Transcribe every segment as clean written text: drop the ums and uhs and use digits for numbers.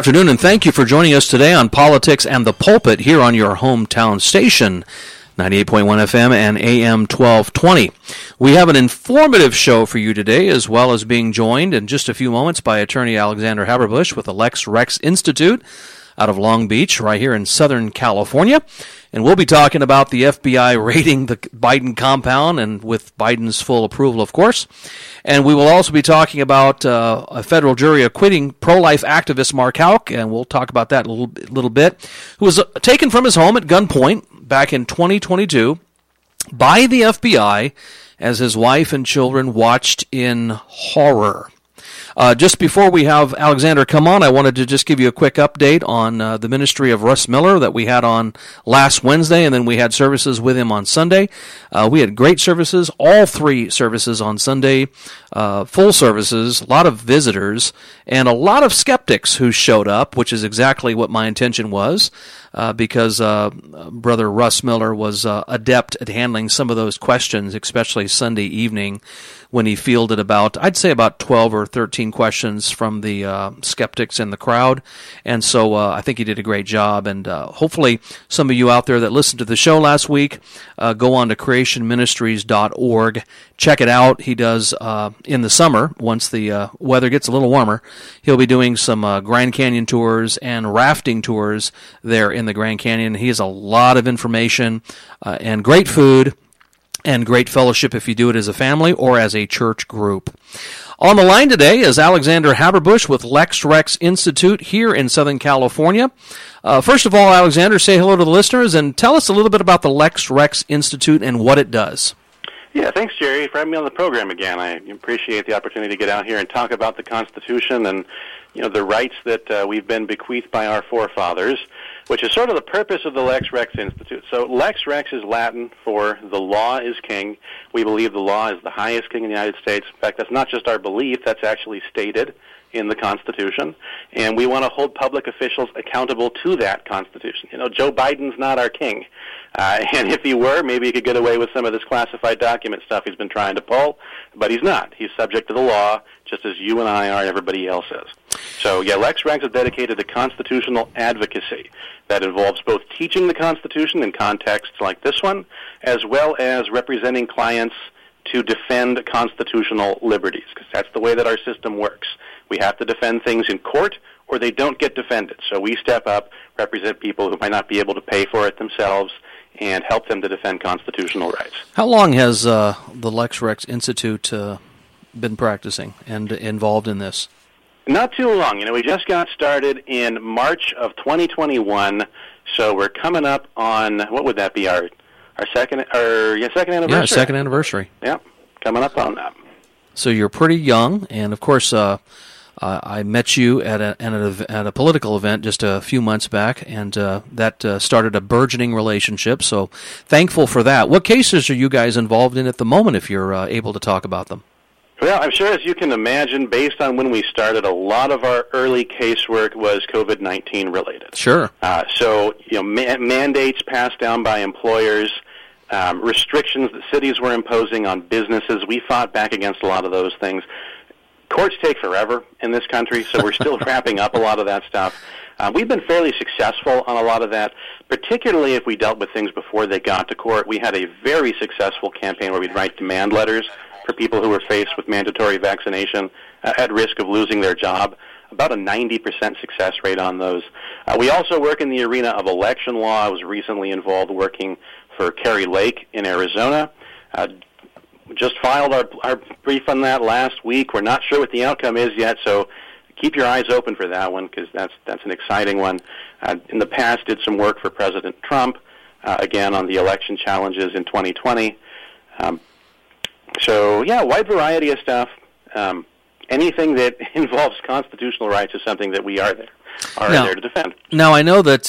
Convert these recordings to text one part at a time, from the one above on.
Afternoon, and thank you for joining us today on Politics and the Pulpit here on your hometown station, 98.1 FM and AM 1220. We have an informative show for you today, as well as being joined in just a few moments by attorney Alexander Haberbush with the Lex Rex Institute out of Long Beach, right here in Southern California. And we'll be talking about the FBI raiding the Biden compound, and with Biden's full approval, of course. And we will also be talking about a federal jury acquitting pro-life activist Mark Houck, and we'll talk about that a little bit, who was taken from his home at gunpoint back in 2022 by the FBI as his wife and children watched in horror. Just before we have Alexander come on, I wanted to just give you a quick update on the ministry of Russ Miller that we had on last Wednesday, and then we had services with him on Sunday. We had great services, all three services on Sunday, full services, a lot of visitors, and a lot of skeptics who showed up, which is exactly what my intention was, because Brother Russ Miller was adept at handling some of those questions, especially Sunday evening, when he fielded I'd say about 12 or 13 questions from the skeptics in the crowd. And so I think he did a great job. And hopefully some of you out there that listened to the show last week, go on to creationministries.org. Check it out. He does, in the summer, once the weather gets a little warmer, he'll be doing some Grand Canyon tours and rafting tours there in the Grand Canyon. He has a lot of information and great food and great fellowship if you do it as a family or as a church group. On the line today is Alexander Haberbush with Lex Rex Institute here in Southern California. First of all, Alexander, say hello to the listeners and tell us a little bit about the Lex Rex Institute and what it does. Yeah, thanks, Jerry, for having me on the program again. I appreciate the opportunity to get out here and talk about the Constitution and, the rights that we've been bequeathed by our forefathers, which is sort of the purpose of the Lex Rex Institute. So Lex Rex is Latin for the law is king. We believe the law is the highest king in the United States. In fact, that's not just our belief, that's actually stated in the Constitution. And we want to hold public officials accountable to that Constitution. Joe Biden's not our king. And if he were, maybe he could get away with some of this classified document stuff he's been trying to pull. But he's not. He's subject to the law, just as you and I are and everybody else is. So, Lex Rex is dedicated to constitutional advocacy. That involves both teaching the Constitution in contexts like this one, as well as representing clients to defend constitutional liberties, because that's the way that our system works. We have to defend things in court, or they don't get defended. So we step up, represent people who might not be able to pay for it themselves, and help them to defend constitutional rights. How long has the Lex Rex Institute been practicing and involved in this? Not too long. We just got started in March of 2021, so we're coming up on, what would that be, our second anniversary? Yeah, second anniversary. Yeah, coming up on that. So you're pretty young, and of course, I met you at a political event just a few months back, and that started a burgeoning relationship, so thankful for that. What cases are you guys involved in at the moment, if you're able to talk about them? Well, I'm sure, as you can imagine, based on when we started, a lot of our early casework was COVID-19 related. Sure. So, mandates passed down by employers, restrictions that cities were imposing on businesses. We fought back against a lot of those things. Courts take forever in this country, so we're still wrapping up a lot of that stuff. We've been fairly successful on a lot of that, particularly if we dealt with things before they got to court. We had a very successful campaign where we'd write demand letters for people who were faced with mandatory vaccination at risk of losing their job, about a 90% success rate on those. We also work in the arena of election law. I was recently involved working for Kari Lake in Arizona. Just filed our brief on that last week. We're not sure what the outcome is yet, so keep your eyes open for that one, because that's an exciting one. In the past, did some work for President Trump, again on the election challenges in 2020. So, wide variety of stuff. Anything that involves constitutional rights is something that we are there to defend. Now, I know that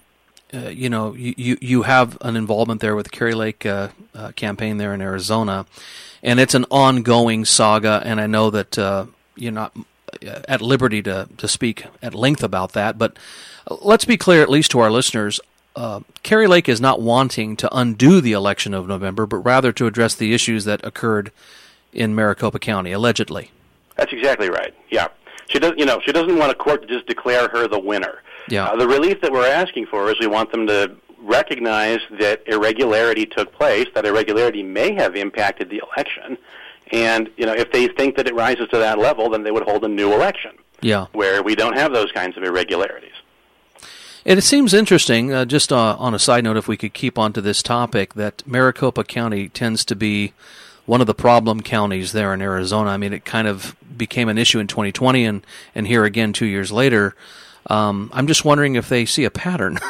you have an involvement there with the Kari Lake campaign there in Arizona, and it's an ongoing saga. And I know that you're not at liberty to speak at length about that. But let's be clear, at least to our listeners. Kari Lake is not wanting to undo the election of November, but rather to address the issues that occurred in Maricopa County, allegedly. That's exactly right, yeah. She doesn't want a court to just declare her the winner. Yeah. The relief that we're asking for is we want them to recognize that irregularity took place, that irregularity may have impacted the election, and if they think that it rises to that level, then they would hold a new election. Yeah. Where we don't have those kinds of irregularities. And it seems interesting, just on a side note, if we could keep on to this topic, that Maricopa County tends to be one of the problem counties there in Arizona. I mean, it kind of became an issue in 2020 and here again 2 years later. I'm just wondering if they see a pattern.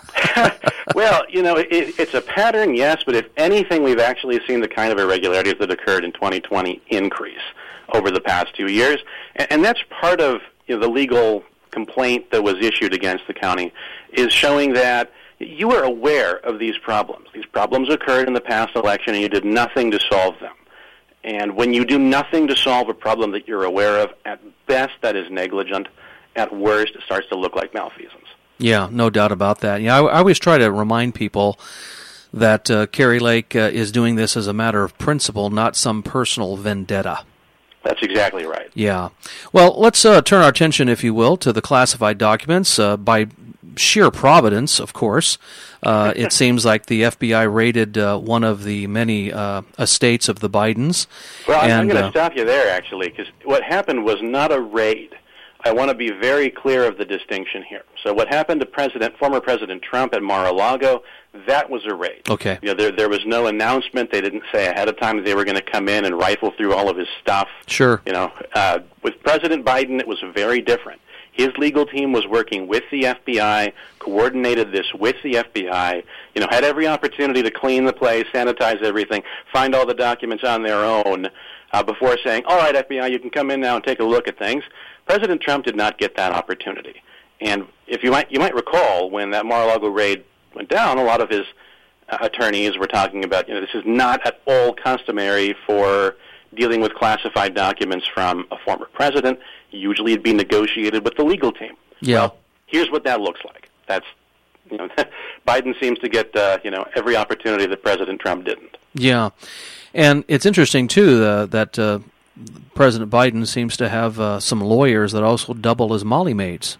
Well, it's a pattern, yes, but if anything, we've actually seen the kind of irregularities that occurred in 2020 increase over the past 2 years. And that's part of the legal complaint that was issued against the county, is showing that you were aware of these problems. These problems occurred in the past election, and you did nothing to solve them. And when you do nothing to solve a problem that you're aware of, at best that is negligent. At worst, it starts to look like malfeasance. Yeah, no doubt about that. Yeah, I always try to remind people that Kari Lake is doing this as a matter of principle, not some personal vendetta. That's exactly right. Yeah. Well, let's turn our attention, if you will, to the classified documents. By sheer providence, of course, it seems like the FBI raided one of the many estates of the Bidens. Well, I'm going to stop you there, actually, because what happened was not a raid. I want to be very clear of the distinction here. So what happened to former President Trump at Mar-a-Lago, that was a raid. Okay. There was no announcement. They didn't say ahead of time that they were going to come in and rifle through all of his stuff. Sure. With President Biden, it was very different. His legal team was working with the FBI, coordinated this with the FBI, had every opportunity to clean the place, sanitize everything, find all the documents on their own before saying, all right, FBI, you can come in now and take a look at things. President Trump did not get that opportunity. And if you might recall, when that Mar-a-Lago raid went down, a lot of his attorneys were talking about, this is not at all customary for dealing with classified documents from a former president. Usually it'd be negotiated with the legal team. Yeah. Well, here's what that looks like. That's, Biden seems to get, every opportunity that President Trump didn't. Yeah. And it's interesting, too, that President Biden seems to have some lawyers that also double as Molly mates.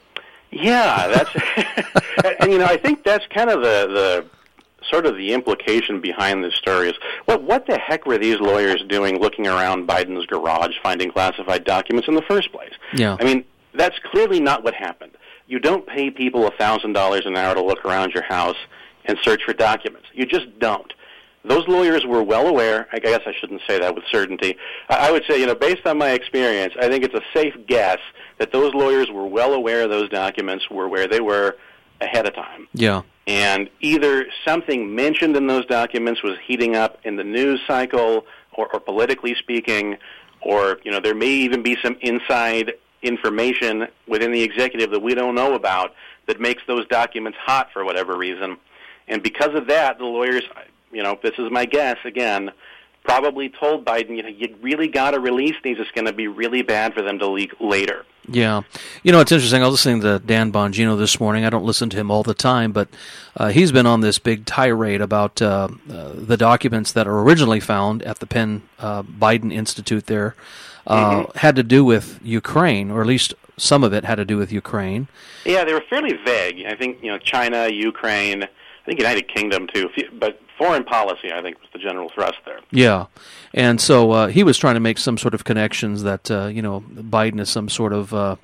Yeah, that's, and I think that's kind of the sort of the implication behind this story is, what the heck were these lawyers doing looking around Biden's garage finding classified documents in the first place? Yeah. I mean, that's clearly not what happened. You don't pay people $1,000 an hour to look around your house and search for documents. You just don't. Those lawyers were well aware. I guess I shouldn't say that with certainty. I would say, based on my experience, I think it's a safe guess that those lawyers were well aware those documents were where they were ahead of time. Yeah. And either something mentioned in those documents was heating up in the news cycle or politically speaking, or, there may even be some inside information within the executive that we don't know about that makes those documents hot for whatever reason. And because of that, the lawyers, this is my guess, again, probably told Biden, you really got to release these. It's going to be really bad for them to leak later. Yeah. It's interesting. I was listening to Dan Bongino this morning. I don't listen to him all the time, but he's been on this big tirade about the documents that are originally found at the Penn Biden Institute there had to do with Ukraine, or at least some of it had to do with Ukraine. Yeah, they were fairly vague. I think, China, Ukraine, I think United Kingdom too, but foreign policy, I think, was the general thrust there. Yeah, and so he was trying to make some sort of connections that, Biden is some sort of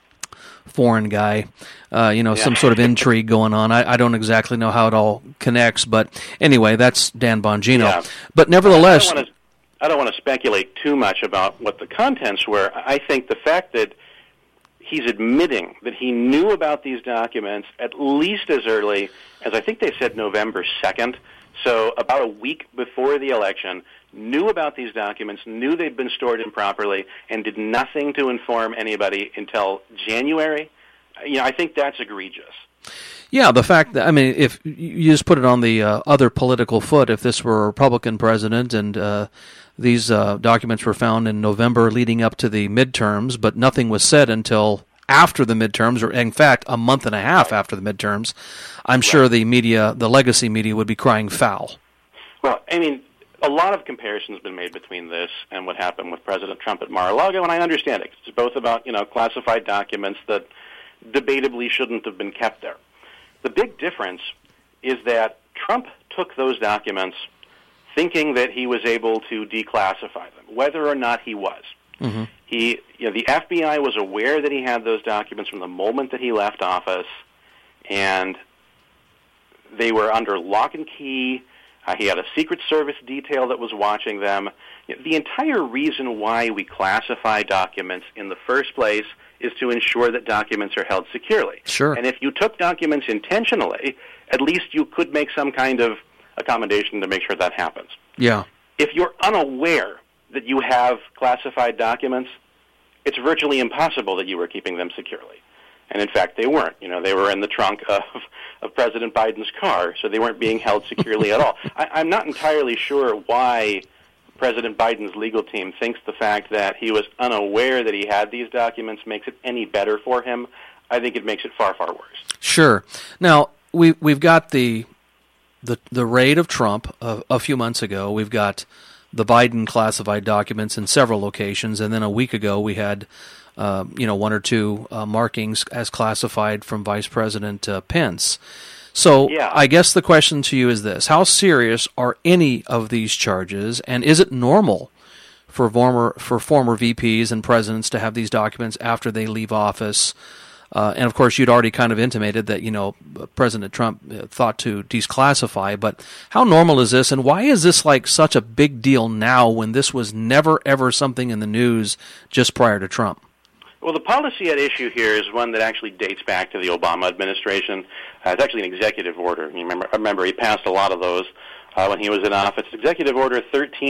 foreign guy, some sort of intrigue going on. I don't exactly know how it all connects, but anyway, that's Dan Bongino. Yeah. But nevertheless... I don't want to speculate too much about what the contents were. I think the fact that he's admitting that he knew about these documents at least as early as, I think they said November 2nd, so about a week before the election, knew about these documents, knew they'd been stored improperly, and did nothing to inform anybody until January. I think that's egregious. Yeah, the fact that, if you just put it on the other political foot, if this were a Republican president and these documents were found in November leading up to the midterms, but nothing was said until after the midterms, or in fact, a month and a half after the midterms, I'm sure the media, the legacy media, would be crying foul. Well, a lot of comparisons have been made between this and what happened with President Trump at Mar-a-Lago, and I understand it. It's both about, classified documents that debatably shouldn't have been kept there. The big difference is that Trump took those documents thinking that he was able to declassify them, whether or not he was. Mm-hmm. The FBI was aware that he had those documents from the moment that he left office, and they were under lock and key. He had a Secret Service detail that was watching them. The entire reason why we classify documents in the first place is to ensure that documents are held securely. Sure. And if you took documents intentionally, at least you could make some kind of accommodation to make sure that happens. Yeah. If you're unaware that you have classified documents, it's virtually impossible that you were keeping them securely. And in fact, they weren't. They were in the trunk of President Biden's car, so they weren't being held securely at all. I'm not entirely sure why President Biden's legal team thinks the fact that he was unaware that he had these documents makes it any better for him. I think it makes it far, far worse. Sure. Now, we've got the raid of Trump a few months ago. We've got the Biden classified documents in several locations, and then a week ago we had one or two markings as classified from Vice President Pence. So yeah. I guess the question to you is this: how serious are any of these charges, and is it normal for former VPs and presidents to have these documents after they leave office? And of course, you'd already kind of intimated that President Trump thought to declassify. But how normal is this, and why is this like such a big deal now when this was never ever something in the news just prior to Trump? Well, the policy at issue here is one that actually dates back to the Obama administration. It's actually an executive order. I remember he passed a lot of those when he was in office. Executive Order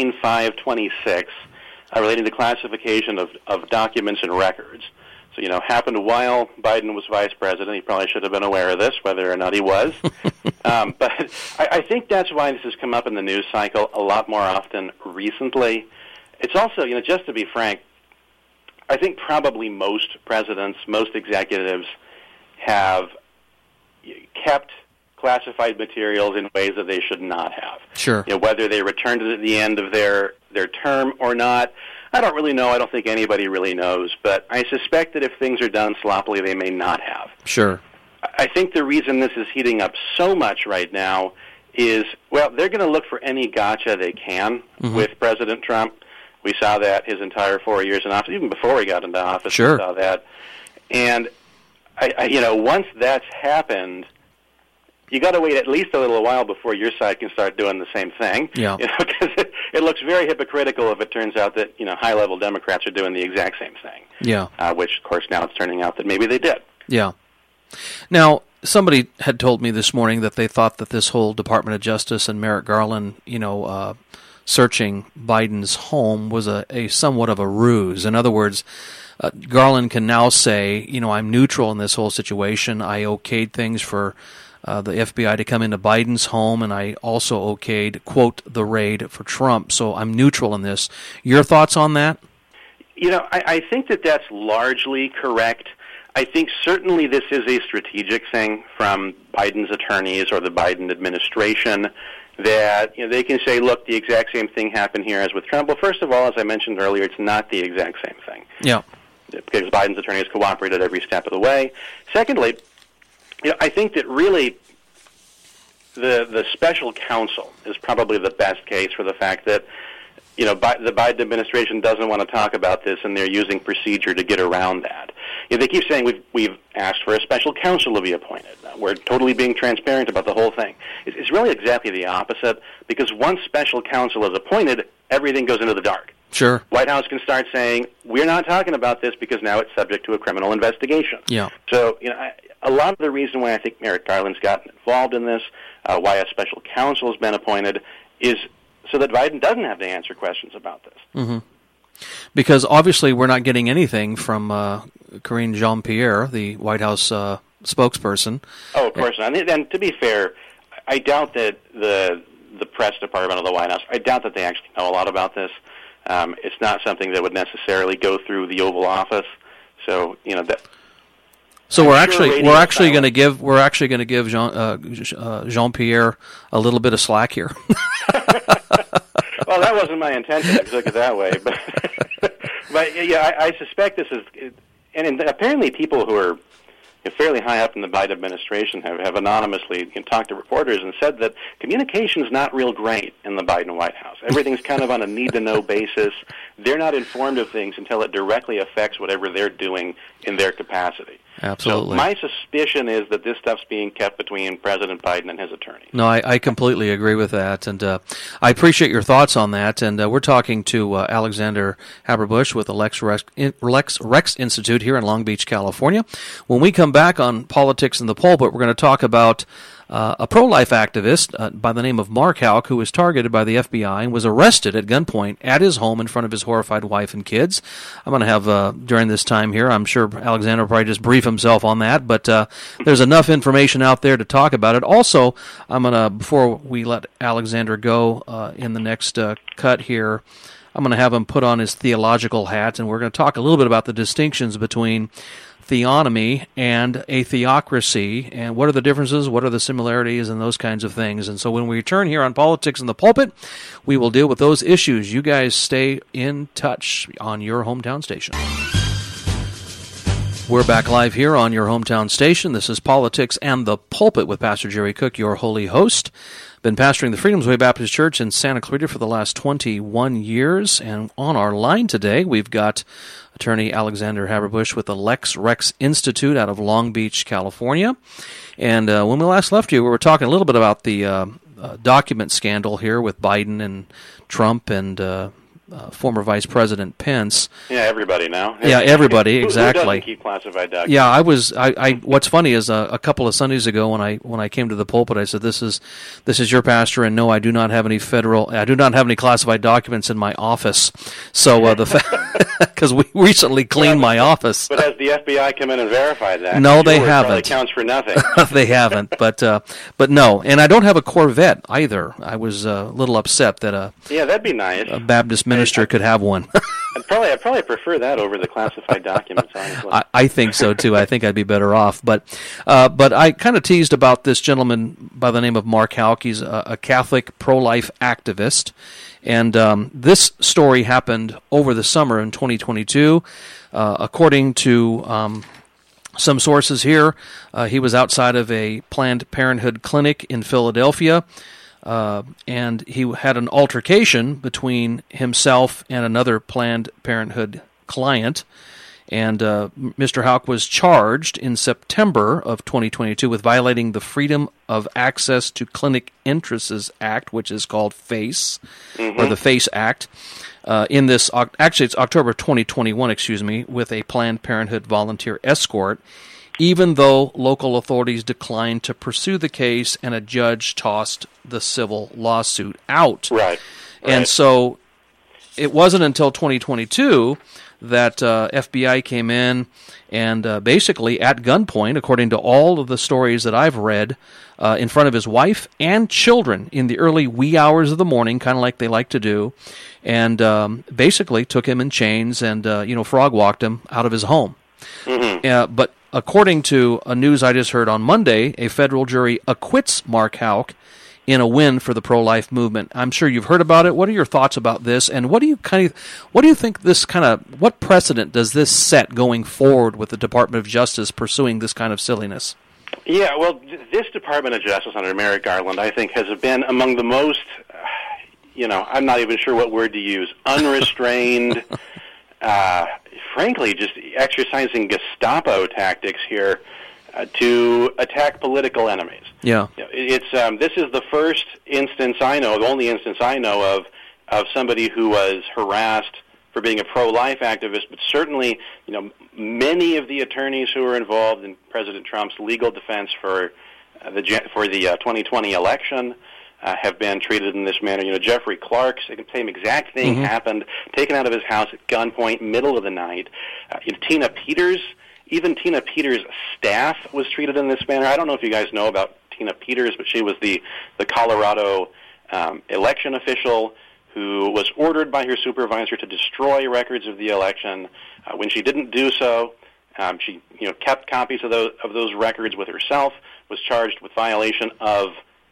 13526, relating to classification of documents and records. So, happened while Biden was vice president. He probably should have been aware of this, whether or not he was. But I think that's why this has come up in the news cycle a lot more often recently. It's also, just to be frank, I think probably most presidents, most executives have kept classified materials in ways that they should not have. Sure. Whether they returned it at the end of their term or not, I don't really know. I don't think anybody really knows. But I suspect that if things are done sloppily, they may not have. Sure. I think the reason this is heating up so much right now is, well, they're going to look for any gotcha they can with President Trump. We saw that his entire 4 years in office, even before he got into office. Sure. We saw that. And, once that's happened, you got to wait at least a little while before your side can start doing the same thing. Yeah. Because it looks very hypocritical if it turns out that, high-level Democrats are doing the exact same thing. Yeah. Which, of course, now it's turning out that maybe they did. Yeah. Now, somebody had told me this morning that they thought that this whole Department of Justice and Merrick Garland, searching Biden's home was a somewhat of a ruse. In other words, Garland can now say, I'm neutral in this whole situation. I okayed things for the FBI to come into Biden's home, and I also okayed, quote, the raid for Trump. So I'm neutral in this. Your thoughts on that? I think that that's largely correct. I think certainly this is a strategic thing from Biden's attorneys or the Biden administration that they can say, look, the exact same thing happened here as with Trump. Well, first of all, as I mentioned earlier, it's not the exact same thing. Yeah. Because Biden's attorneys cooperated every step of the way. Secondly, I think that really the special counsel is probably the best case for the fact that the Biden administration doesn't want to talk about this, and they're using procedure to get around that. They keep saying we've asked for a special counsel to be appointed. We're totally being transparent about the whole thing. It's really exactly the opposite, because once special counsel is appointed, everything goes into the dark. Sure. White House can start saying, we're not talking about this because now it's subject to a criminal investigation. Yeah. So, a lot of the reason why I think Merrick Garland's gotten involved in this, why a special counsel has been appointed, is so that Biden doesn't have to answer questions about this. Mm-hmm. Because obviously we're not getting anything from Karine Jean-Pierre, the White House spokesperson. Oh, of course not. And to be fair, I doubt that the press department of the White House, I doubt that they actually know a lot about this. It's not something that would necessarily go through the Oval Office. So, that. So we're actually going to give Jean-Pierre a little bit of slack here. wasn't my intention to look it that way, but yeah, I suspect this is, and apparently people who are fairly high up in the Biden administration have anonymously talked to reporters and said that communication is not real great in the Biden White House. Everything's kind of on a need-to-know basis. They're not informed of things until it directly affects whatever they're doing in their capacity. Absolutely. So my suspicion is that this stuff's being kept between President Biden and his attorney. No, I completely agree with that, and I appreciate your thoughts on that. And we're talking to Alexander Haberbush with the Lex Rex Institute here in Long Beach, California. When we come back on Politics in the Pulpit, we're going to talk about a pro-life activist by the name of Mark Houck, who was targeted by the FBI and was arrested at gunpoint at his home in front of his horrified wife and kids. I'm going to have, during this time here, I'm sure Alexander will probably just brief himself on that, but there's enough information out there to talk about it. Also, I'm going to, before we let Alexander go in the next cut here, I'm going to have him put on his theological hat, and we're going to talk a little bit about the distinctions between theonomy and a theocracy, and what are the differences, what are the similarities, and those kinds of things. And so when we return here on Politics in the Pulpit, we will deal with those issues. You guys stay in touch on your hometown station. We're back live here on your hometown station. This is Politics and the Pulpit with Pastor Jerry Cook, your holy host. Been pastoring the Freedom's Way Baptist Church in Santa Clarita for the last 21 years. And on our line today, we've got attorney Alexander Haberbush with the Lex Rex Institute out of Long Beach, California. And when we last left you, we were talking a little bit about the document scandal here with Biden and Trump and former Vice President Pence. Yeah, everybody now. Yeah, everybody, exactly. Who doesn't keep classified documents? Yeah, I what's funny is a couple of Sundays ago when I came to the pulpit, I said, this is your pastor, and no, I do not have any classified documents in my office. So because we recently cleaned my office. But has the FBI come in and verified that? No, they haven't. It counts for nothing. They haven't, but no, and I don't have a Corvette either. I was a little upset that that'd be nice. A Baptist minister could have one. I'd probably prefer that over the classified documents, honestly. I think so, too. I think I'd be better off. But I kind of teased about this gentleman by the name of Mark Houck. He's a Catholic pro-life activist. And this story happened over the summer in 2022. According to some sources here, he was outside of a Planned Parenthood clinic in Philadelphia. And he had an altercation between himself and another Planned Parenthood client. And Mr. Houck was charged in September of 2022 with violating the Freedom of Access to Clinic Entrances Act, which is called FACE, or the FACE Act. It's October 2021, with a Planned Parenthood volunteer escort, even though local authorities declined to pursue the case and a judge tossed the civil lawsuit out. Right. And so it wasn't until 2022 that FBI came in and basically at gunpoint, according to all of the stories that I've read, in front of his wife and children in the early wee hours of the morning, kind of like they like to do, and basically took him in chains and frog walked him out of his home. But according to a news I just heard on Monday, a federal jury acquits Mark Houck in a win for the pro-life movement. I'm sure you've heard about it. What are your thoughts about this? And what do you think what precedent does this set going forward with the Department of Justice pursuing this kind of silliness? Yeah, well, this Department of Justice under Merrick Garland, I think, has been among the most, I'm not even sure what word to use, unrestrained, frankly, just exercising Gestapo tactics here to attack political enemies. Yeah, this is the first instance I know, the only instance I know of somebody who was harassed for being a pro-life activist. But certainly, many of the attorneys who were involved in President Trump's legal defense for the 2020 election have been treated in this manner. Jeffrey Clark, the same exact thing happened, taken out of his house at gunpoint, middle of the night. Tina Peters. Even Tina Peters' staff was treated in this manner. I don't know if you guys know about Tina Peters, but she was the Colorado election official who was ordered by her supervisor to destroy records of the election. When she didn't do so, she kept copies of those records with herself, was charged with violation of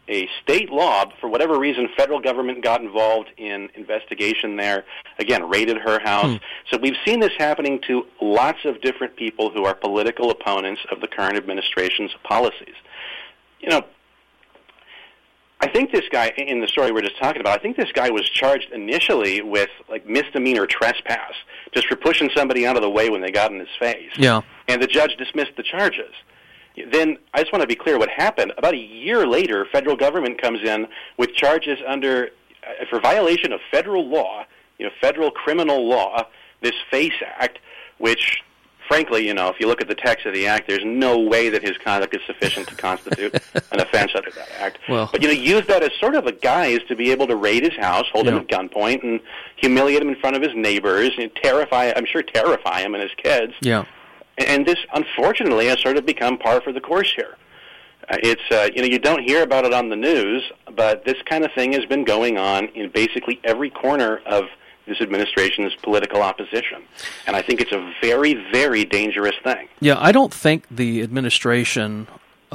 a state law. For whatever reason, federal government got involved in investigation there. Again, raided her house. So we've seen this happening to lots of different people who are political opponents of the current administration's policies. You know, I think this guy, in the story we're just talking about, I think this guy was charged initially with like misdemeanor trespass, just for pushing somebody out of the way when they got in his face. Yeah. And the judge dismissed the charges. Then, I just want to be clear what happened. About a year later, federal government comes in with charges under, for violation of federal law, federal criminal law, this FACE Act, which, frankly, if you look at the text of the act, there's no way that his conduct is sufficient to constitute an offense under that act. Well, but, use that as sort of a guise to be able to raid his house, hold him at gunpoint, and humiliate him in front of his neighbors, and terrify him and his kids. Yeah. And this, unfortunately, has sort of become par for the course here. It's you don't hear about it on the news, but this kind of thing has been going on in basically every corner of this administration's political opposition. And I think it's a very, very dangerous thing. Yeah, I don't think the administration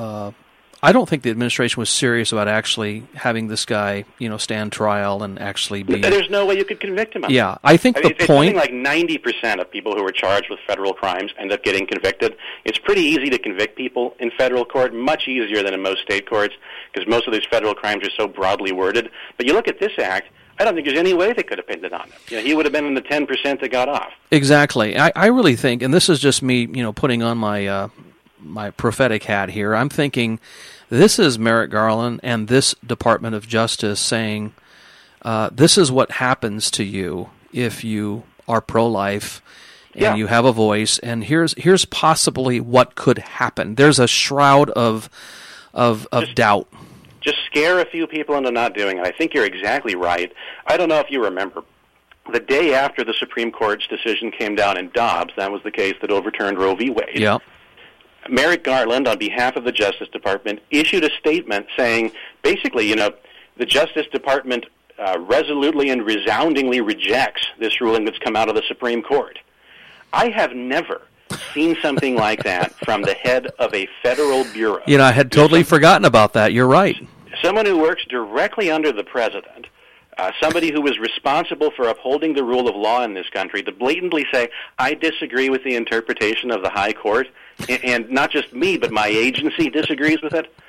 was serious about actually having this guy, stand trial and actually be... There's no way you could convict him. Yeah, I think it's something like 90% of people who are charged with federal crimes end up getting convicted. It's pretty easy to convict people in federal court, much easier than in most state courts, because most of these federal crimes are so broadly worded. But you look at this act, I don't think there's any way they could have pinned it on him. He would have been in the 10% that got off. Exactly. I really think, and this is just me, putting on my my prophetic hat here, I'm thinking this is Merrick Garland and this Department of Justice saying, this is what happens to you if you are pro-life and you have a voice, and here's possibly what could happen. There's a shroud of doubt. Just scare a few people into not doing it. I think you're exactly right. I don't know if you remember, the day after the Supreme Court's decision came down in Dobbs, that was the case that overturned Roe v. Wade. Yeah. Merrick Garland, on behalf of the Justice Department, issued a statement saying, basically, the Justice Department resolutely and resoundingly rejects this ruling that's come out of the Supreme Court. I have never seen something like that from the head of a federal bureau. I had totally forgotten about that. You're right. Someone who works directly under the president, somebody who is responsible for upholding the rule of law in this country, to blatantly say, I disagree with the interpretation of the high court, and not just me, but my agency disagrees with it.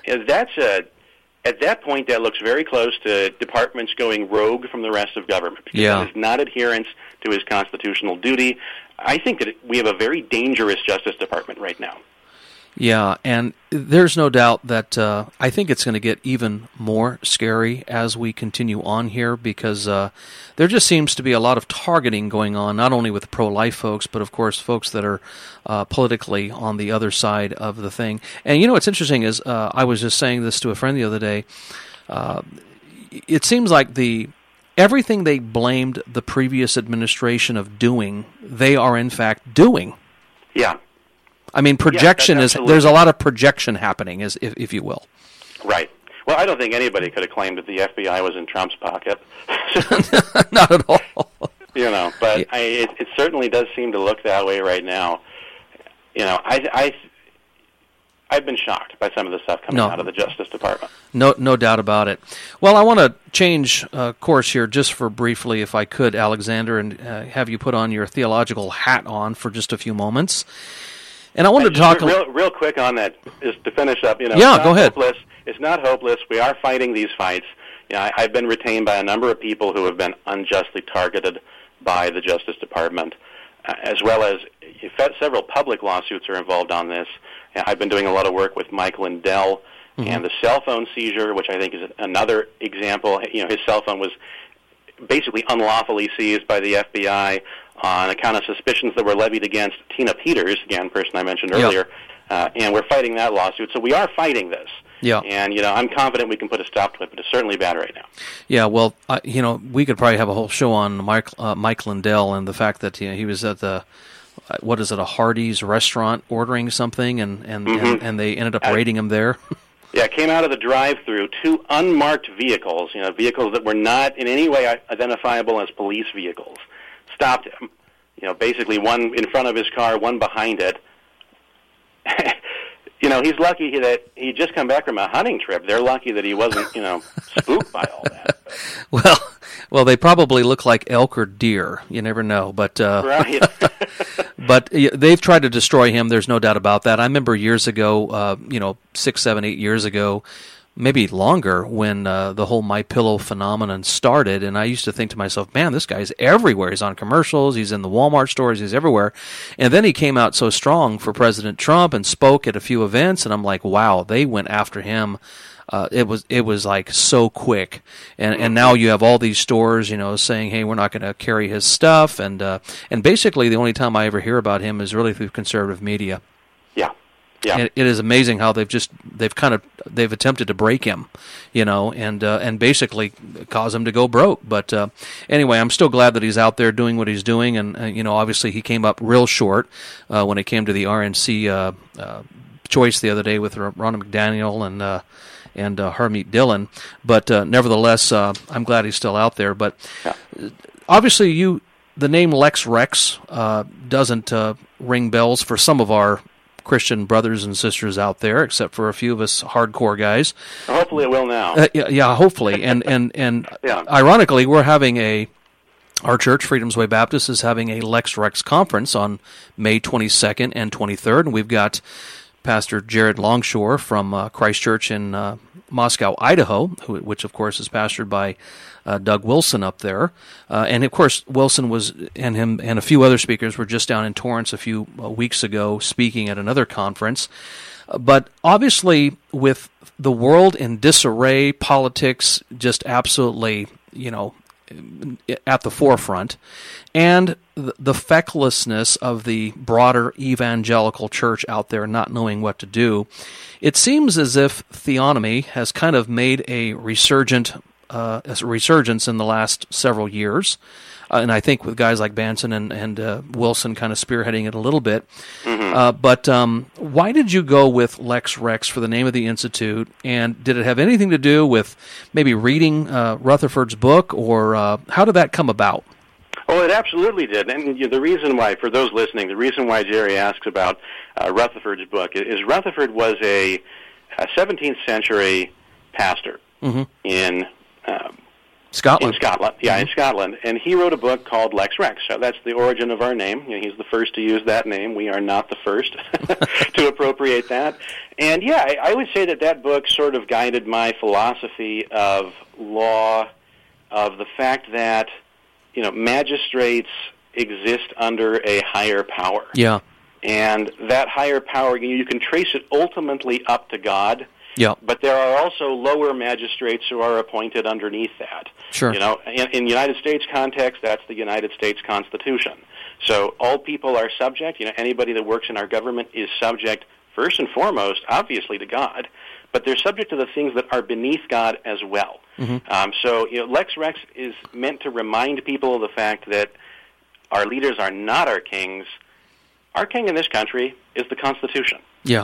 At that point, that looks very close to departments going rogue from the rest of government, because that is not adherence to his constitutional duty. I think that we have a very dangerous Justice Department right now. Yeah, and there's no doubt that I think it's going to get even more scary as we continue on here, because there just seems to be a lot of targeting going on, not only with pro-life folks, but of course folks that are politically on the other side of the thing. And what's interesting is, I was just saying this to a friend the other day, it seems like everything they blamed the previous administration of doing, they are in fact doing. Yeah. I mean, projection there's a lot of projection happening, if you will. Right. Well, I don't think anybody could have claimed that the FBI was in Trump's pocket. Not at all. But it certainly does seem to look that way right now. I've been shocked by some of the stuff coming out of the Justice Department. No doubt about it. Well, I want to change course here just for briefly, if I could, Alexander, and have you put on your theological hat on for just a few moments. And I wanted to talk real quick on that, is to finish up. Yeah, go ahead. It's not hopeless. We are fighting these fights. I've been retained by a number of people who have been unjustly targeted by the Justice Department, as well as several public lawsuits are involved on this. I've been doing a lot of work with Mike Lindell and the cell phone seizure, which I think is another example. His cell phone was basically unlawfully seized by the FBI on account of suspicions that were levied against Tina Peters, again, person I mentioned earlier, and we're fighting that lawsuit. So we are fighting this. Yeah. And, I'm confident we can put a stop to it, but it's certainly bad right now. Yeah, well, we could probably have a whole show on Mike Lindell and the fact that he was at a Hardee's restaurant ordering something, and they ended up raiding him there. Yeah, it came out of the drive-through, 2 unmarked vehicles, vehicles that were not in any way identifiable as police vehicles. Stopped him, basically one in front of his car, one behind it. He's lucky that he just come back from a hunting trip. They're lucky that he wasn't, spooked by all that. Well, they probably look like elk or deer. You never know, but right. But they've tried to destroy him. There's no doubt about that. I remember years ago, 6, 7, 8 years ago, maybe longer, when the whole MyPillow phenomenon started, and I used to think to myself, man, this guy's everywhere. He's on commercials, he's in the Walmart stores, he's everywhere. And then he came out so strong for President Trump and spoke at a few events, and I'm like, wow, they went after him. It was like so quick, and now you have all these stores, saying, hey, we're not going to carry his stuff, and basically the only time I ever hear about him is really through conservative media. Yeah, it is amazing how they've attempted to break him, and basically cause him to go broke. But anyway, I'm still glad that he's out there doing what he's doing, and obviously he came up real short when it came to the RNC choice the other day with Ronna McDaniel and Harmeet Dillon. But nevertheless, I'm glad he's still out there. But obviously, the name Lex Rex doesn't ring bells for some of our Christian brothers and sisters out there, except for a few of us hardcore guys. Hopefully it will now. Yeah, hopefully. And yeah. Ironically, we're having our church, Freedom's Way Baptist, is having a Lex Rex conference on May 22nd and 23rd, and we've got Pastor Jared Longshore from Christ Church in Moscow, Idaho, which of course is pastored by Doug Wilson up there, and of course Wilson and him and a few other speakers were just down in Torrance a few weeks ago speaking at another conference. But obviously, with the world in disarray, politics just absolutely, at the forefront, and the fecklessness of the broader evangelical church out there not knowing what to do, it seems as if theonomy has kind of made a resurgence in the last several years. And I think with guys like Banson and Wilson kind of spearheading it a little bit. Mm-hmm. But why did you go with Lex Rex for the name of the Institute? And did it have anything to do with maybe reading Rutherford's book, or how did that come about? Oh, it absolutely did. And the reason why, for those listening, the reason why Jerry asks about Rutherford's book is Rutherford was a 17th century pastor in Scotland. In Scotland, in Scotland. And he wrote a book called Lex Rex. So that's the origin of our name. He's the first to use that name. We are not the first to appropriate that. And I would say that book sort of guided my philosophy of law, of the fact that magistrates exist under a higher power. Yeah. And that higher power, you can trace it ultimately up to God. Yeah. But there are also lower magistrates who are appointed underneath that. Sure. In United States context, that's the United States Constitution. So all people are subject. Anybody that works in our government is subject, first and foremost, obviously, to God. But they're subject to the things that are beneath God as well. Mm-hmm. So Lex Rex is meant to remind people of the fact that our leaders are not our kings. Our king in this country is the Constitution. Yeah.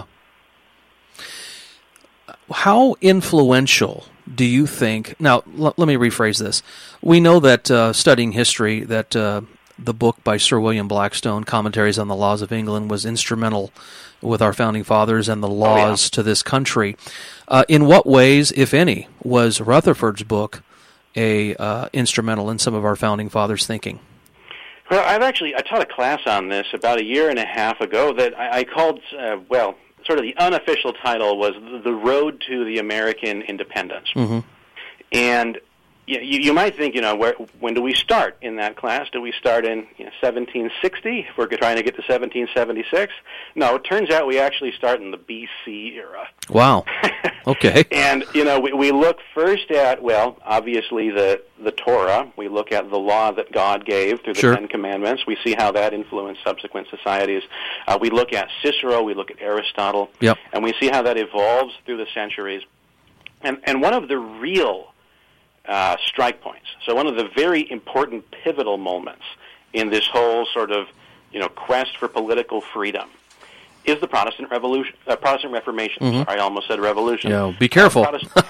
How influential do you think? Now, let me rephrase this. We know that studying history, that the book by Sir William Blackstone, Commentaries on the Laws of England, was instrumental with our founding fathers and the laws to this country. In what ways, if any, was Rutherford's book instrumental in some of our founding fathers' thinking? Well, I taught a class on this about a year and a half ago that I called, sort of the unofficial title was The Road to the American Independence. Mm-hmm. And you might think, when do we start in that class? Do we start in 1760 if we're trying to get to 1776? No, it turns out we actually start in the BC era. Wow. Okay. And, we look first at, obviously the Torah. We look at the law that God gave through the Ten Commandments. We see how that influenced subsequent societies. We look at Cicero. We look at Aristotle. Yep. And we see how that evolves through the centuries. And one of the real strike points. So one of the very important pivotal moments in this whole sort of, quest for political freedom is the Protestant Revolution, Protestant Reformation. Mm-hmm. Sorry, I almost said revolution. Yeah, be careful.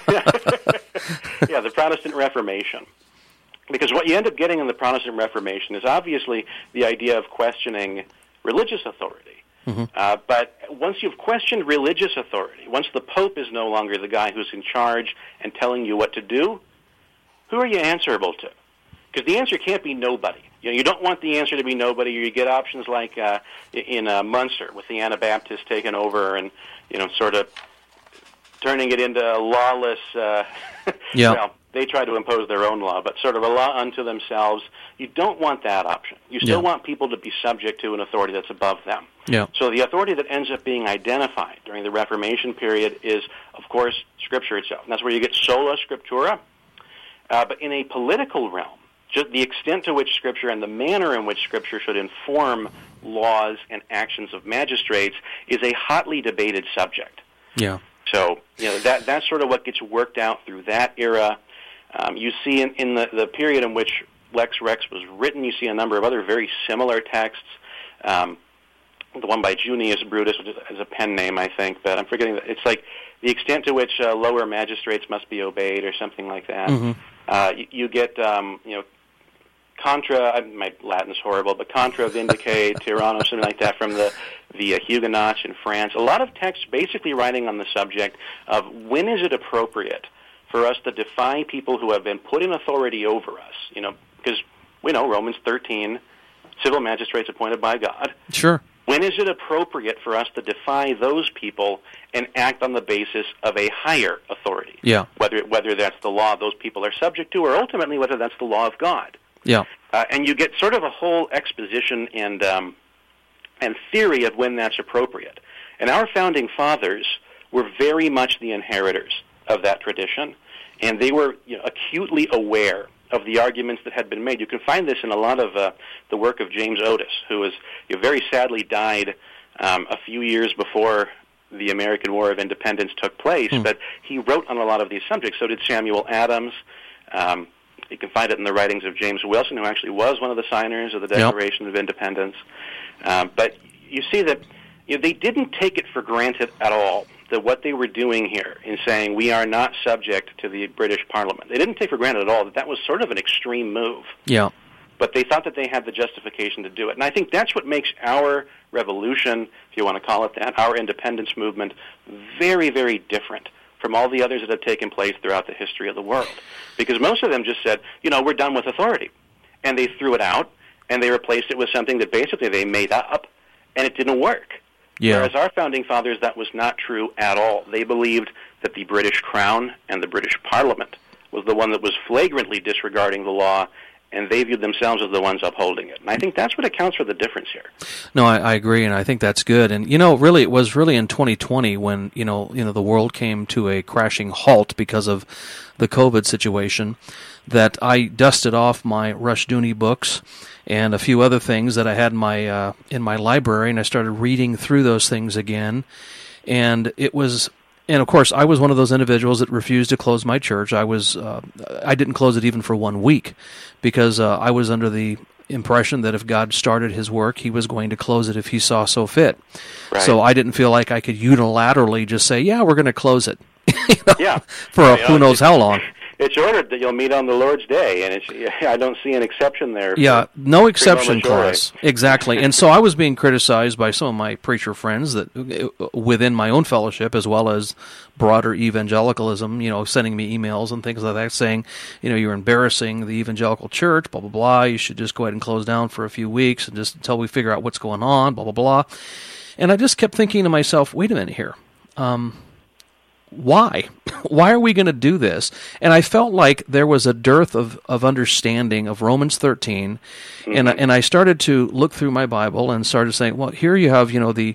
The Protestant Reformation. Because what you end up getting in the Protestant Reformation is obviously the idea of questioning religious authority. But once you've questioned religious authority, once the Pope is no longer the guy who's in charge and telling you what to do, who are you answerable to? Because the answer can't be nobody. You don't want the answer to be nobody. You get options like in Munster with the Anabaptists taking over and sort of turning it into a lawless. Well, they try to impose their own law, but sort of a law unto themselves. You don't want that option. You still want people to be subject to an authority that's above them. Yeah. So the authority that ends up being identified during the Reformation period is, of course, Scripture itself. And that's where you get sola scriptura. But in a political realm, just the extent to which Scripture and the manner in which Scripture should inform laws and actions of magistrates is a hotly debated subject. Yeah. So that's sort of what gets worked out through that era. You see in the period in which Lex Rex was written, you see a number of other very similar texts. The one by Junius Brutus, which is a pen name, I think, but I'm forgetting. It's like the extent to which lower magistrates must be obeyed, or something like that. Mm-hmm. You get, contra. My Latin's horrible, but contra vindice tyranno, something like that, from the Huguenots in France. A lot of texts basically writing on the subject of when is it appropriate for us to defy people who have been put in authority over us. Because we know Romans 13, civil magistrates appointed by God. Sure. When is it appropriate for us to defy those people and act on the basis of a higher authority? Yeah. Whether that's the law those people are subject to, or ultimately whether that's the law of God. Yeah. And you get sort of a whole exposition and theory of when that's appropriate. And our founding fathers were very much the inheritors of that tradition, and they were acutely aware of the arguments that had been made. You can find this in a lot of the work of James Otis, who was very sadly died a few years before the American War of Independence took place, but he wrote on a lot of these subjects. So did Samuel Adams. You can find it in the writings of James Wilson, who actually was one of the signers of the Declaration of Independence. But you see that they didn't take it for granted at all that what they were doing here in saying we are not subject to the British Parliament. They didn't take for granted at all that that was sort of an extreme move. Yeah. But they thought that they had the justification to do it. And I think that's what makes our revolution, if you want to call it that, our independence movement, very, very different from all the others that have taken place throughout the history of the world. Because most of them just said, we're done with authority. And they threw it out, and they replaced it with something that basically they made up, and it didn't work. Yeah. Whereas our founding fathers, that was not true at all. They believed that the British Crown and the British Parliament was the one that was flagrantly disregarding the law, and they viewed themselves as the ones upholding it. And I think that's what accounts for the difference here. No, I agree, and I think that's good. And, really, it was really in 2020 when, the world came to a crashing halt because of the COVID situation that I dusted off my Rushdoony books and a few other things that I had in my library, and I started reading through those things again. And it was, and of course, I was one of those individuals that refused to close my church. I didn't close it even for 1 week because I was under the impression that if God started His work, He was going to close it if He saw so fit. Right. So I didn't feel like I could unilaterally just say, "Yeah, we're going to close it." For who knows how long. It's ordered that you'll meet on the Lord's day, and I don't see an exception there. Yeah, no exception clause. Exactly. And so I was being criticized by some of my preacher friends that within my own fellowship, as well as broader evangelicalism, sending me emails and things like that, saying, you're embarrassing the evangelical church, blah, blah, blah. You should just go ahead and close down for a few weeks and just until we figure out what's going on, blah, blah, blah. And I just kept thinking to myself, wait a minute here. Why? Why are we going to do this? And I felt like there was a dearth of understanding of Romans 13, and I started to look through my Bible and started saying, well, here you have the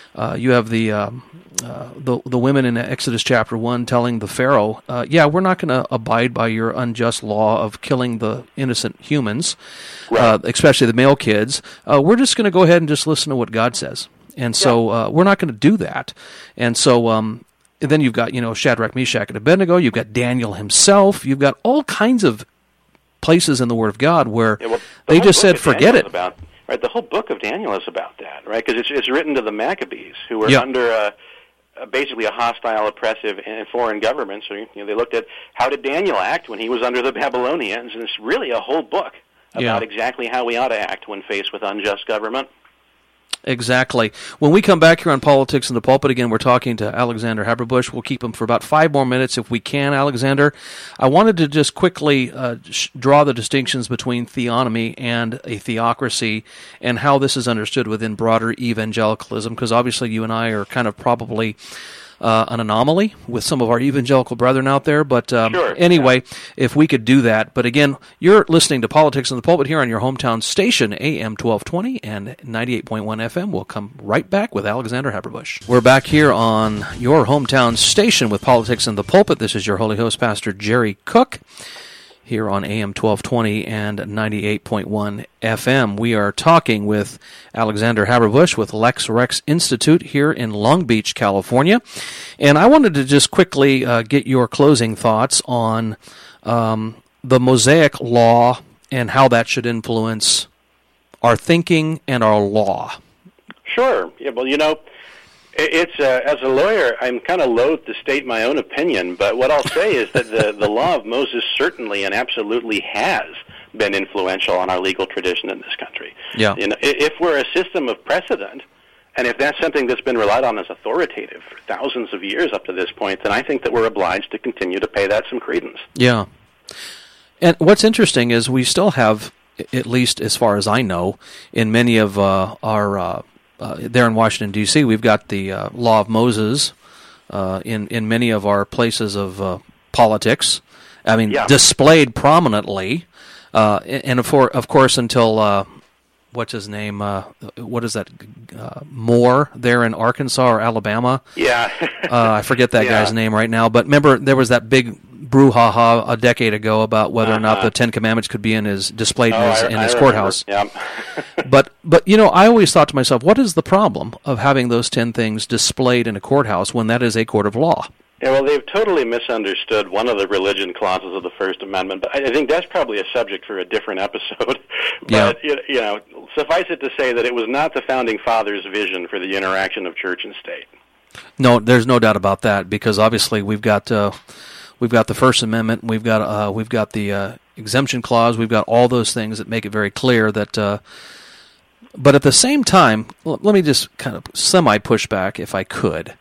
women in Exodus chapter 1 telling the Pharaoh, we're not going to abide by your unjust law of killing the innocent humans, right. Especially the male kids. We're just going to go ahead and just listen to what God says. And so we're not going to do that. And so then you've got, Shadrach, Meshach, and Abednego. You've got Daniel himself. You've got all kinds of places in the Word of God where they just said, forget it. Right, the whole book of Daniel is about that, right? Because it's written to the Maccabees, who were under basically a hostile, oppressive, and foreign government. So they looked at how did Daniel act when he was under the Babylonians, and it's really a whole book about exactly how we ought to act when faced with unjust government. Exactly. When we come back here on Politics in the Pulpit, again, we're talking to Alexander Haberbush. We'll keep him for about 5 more minutes if we can, Alexander. I wanted to just quickly draw the distinctions between theonomy and a theocracy and how this is understood within broader evangelicalism, because obviously you and I are kind of probably an anomaly with some of our evangelical brethren out there. But Sure. Anyway, if we could do that. But again, you're listening to Politics in the Pulpit here on your hometown station, AM 1220 and 98.1 FM. We'll come right back with Alexander Haberbush. We're back here on your hometown station with Politics in the Pulpit. This is your holy host, Pastor Jerry Cook, here on AM 1220 and 98.1 FM. We are talking with Alexander Haberbush with Lex Rex Institute here in Long Beach, California. And I wanted to just quickly get your closing thoughts on the Mosaic Law and how that should influence our thinking and our law. Sure. Yeah, well, it's as a lawyer, I'm kind of loath to state my own opinion, but what I'll say is that the law of Moses certainly and absolutely has been influential on our legal tradition in this country. Yeah. If we're a system of precedent, and if that's something that's been relied on as authoritative for thousands of years up to this point, then I think that we're obliged to continue to pay that some credence. Yeah. And what's interesting is we still have, at least as far as I know, in many of our there in Washington, D.C., we've got the Law of Moses in many of our places of politics. I mean, displayed prominently. And of course, until, what's his name? What is that? Moore there in Arkansas or Alabama? Yeah. I forget that guy's name right now. But remember, there was that big brouhaha a decade ago about whether or not the Ten Commandments could be displayed in his courthouse. Yeah. But I always thought to myself, what is the problem of having those 10 things displayed in a courthouse when that is a court of law? Yeah, well, they've totally misunderstood one of the religion clauses of the First Amendment, but I think that's probably a subject for a different episode. But, suffice it to say that it was not the Founding Fathers' vision for the interaction of church and state. No, there's no doubt about that, because obviously we've got the First Amendment, we've got the exemption clause, we've got all those things that make it very clear that. But at the same time, let me just kind of semi-push back, if I could.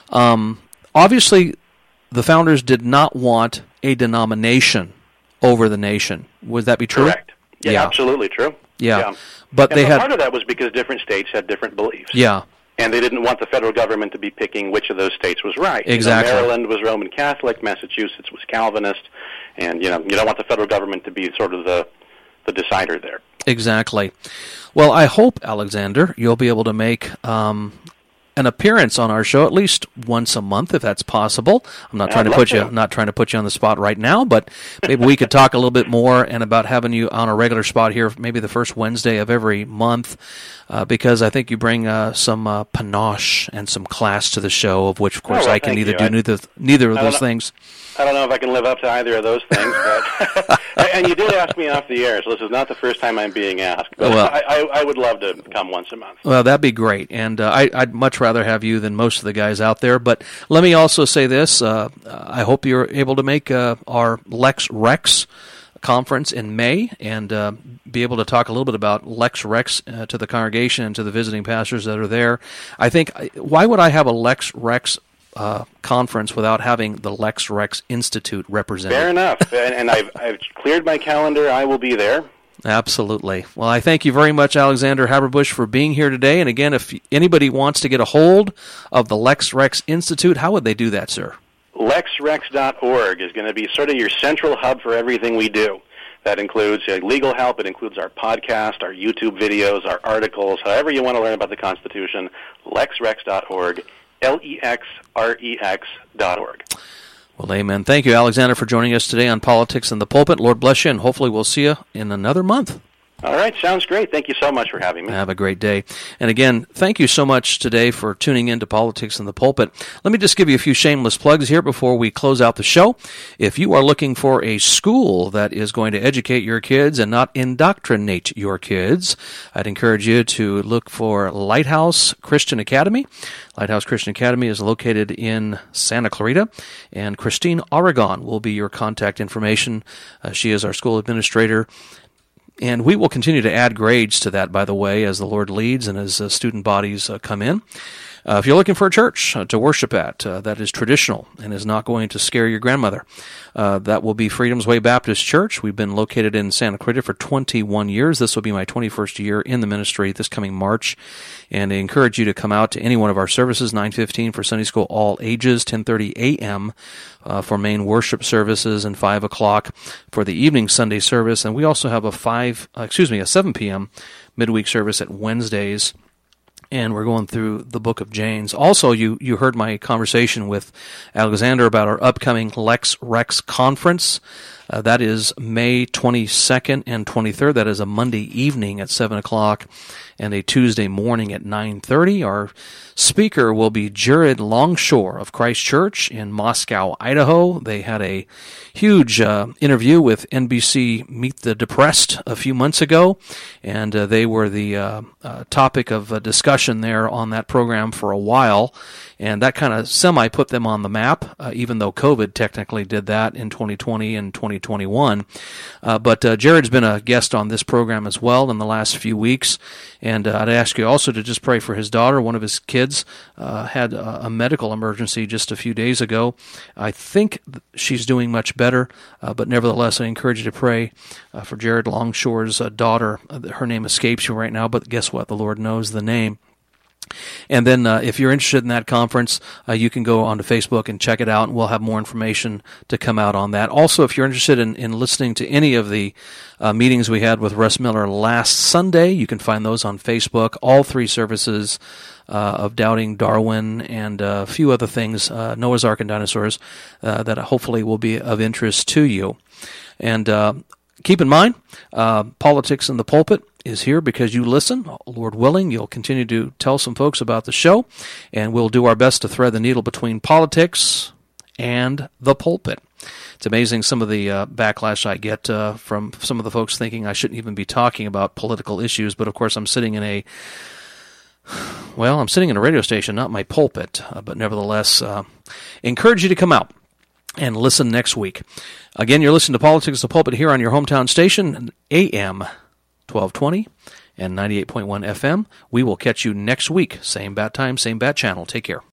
Obviously, the founders did not want a denomination over the nation. Would that be true? Correct. Yeah, absolutely true. Yeah. But part of that was because different states had different beliefs. Yeah. And they didn't want the federal government to be picking which of those states was right. Exactly. Maryland was Roman Catholic, Massachusetts was Calvinist, and you don't want the federal government to be sort of the decider there. Exactly. Well, I hope, Alexander, you'll be able to make an appearance on our show at least once a month, if that's possible. I'm not trying to put you on the spot right now, but maybe we could talk a little bit more and about having you on a regular spot here, maybe the first Wednesday of every month, because I think you bring some panache and some class to the show, of which, of course, I can neither of those things. I don't know if I can live up to either of those things, but and you did ask me off the air, so this is not the first time I'm being asked. But well, I would love to come once a month. Well, that'd be great, and I'd much rather have you than most of the guys out there. But let me also say this: I hope you're able to make our Lex Rex conference in May and be able to talk a little bit about Lex Rex to the congregation and to the visiting pastors that are there. I think, why would I have a Lex Rex conference without having the Lex Rex Institute represented? Fair enough. And I've cleared my calendar. I will be there. Absolutely. Well, I thank you very much, Alexander Haberbush, for being here today. And again, if anybody wants to get a hold of the Lex Rex Institute, how would they do that, sir? LexRex.org is going to be sort of your central hub for everything we do. That includes legal help. It includes our podcast, our YouTube videos, our articles, however you want to learn about the Constitution. LexRex.org. LEXREX.org. Well, amen. Thank you, Alexander, for joining us today on Politics in the Pulpit. Lord bless you, and hopefully we'll see you in another month. All right, sounds great. Thank you so much for having me. Have a great day. And again, thank you so much today for tuning in to Politics in the Pulpit. Let me just give you a few shameless plugs here before we close out the show. If you are looking for a school that is going to educate your kids and not indoctrinate your kids, I'd encourage you to look for Lighthouse Christian Academy. Lighthouse Christian Academy is located in Santa Clarita, and Christine Aragon will be your contact information. She is our school administrator. And we will continue to add grades to that, by the way, as the Lord leads and as student bodies come in. If you're looking for a church to worship at that is traditional and is not going to scare your grandmother, that will be Freedom's Way Baptist Church. We've been located in Santa Clarita for 21 years. This will be my 21st year in the ministry this coming March. And I encourage you to come out to any one of our services, 9:15 for Sunday School All Ages, 10:30 a.m. For main worship services, and 5 o'clock for the evening Sunday service. And we also have a 7 p.m. midweek service at Wednesdays. And we're going through the book of James. Also, you heard my conversation with Alexander about our upcoming Lex Rex conference. That is May 22nd and 23rd. That is a Monday evening at 7 o'clock and a Tuesday morning at 9:30. Our speaker will be Jared Longshore of Christ Church in Moscow, Idaho. They had a huge interview with NBC Meet the Depressed a few months ago, and they were the topic of discussion there on that program for a while, and that kind of semi-put them on the map, even though COVID technically did that in 2020 and 2021. But Jared's been a guest on this program as well in the last few weeks, and I'd ask you also to just pray for his daughter. One of his kids had a medical emergency just a few days ago. I think she's doing much better, but nevertheless, I encourage you to pray for Jared Longshore's daughter. Her name escapes you right now, but guess what? The Lord knows the name. And then if you're interested in that conference, you can go onto Facebook and check it out, and we'll have more information to come out on that. Also, if you're interested in listening to any of the meetings we had with Russ Miller last Sunday, you can find those on Facebook. All 3 services of Doubting Darwin and a few other things, Noah's Ark and dinosaurs, that hopefully will be of interest to you. And keep in mind, Politics in the Pulpit is here because you listen. Lord willing, you'll continue to tell some folks about the show, and we'll do our best to thread the needle between politics and the pulpit. It's amazing some of the backlash I get from some of the folks thinking I shouldn't even be talking about political issues, but of course I'm sitting in a radio station, not my pulpit, but nevertheless, encourage you to come out and listen next week. Again, you're listening to Politics in the Pulpit here on your hometown station, AM 1220 and 98.1 FM. We will catch you next week. Same bat time, same bat channel. Take care.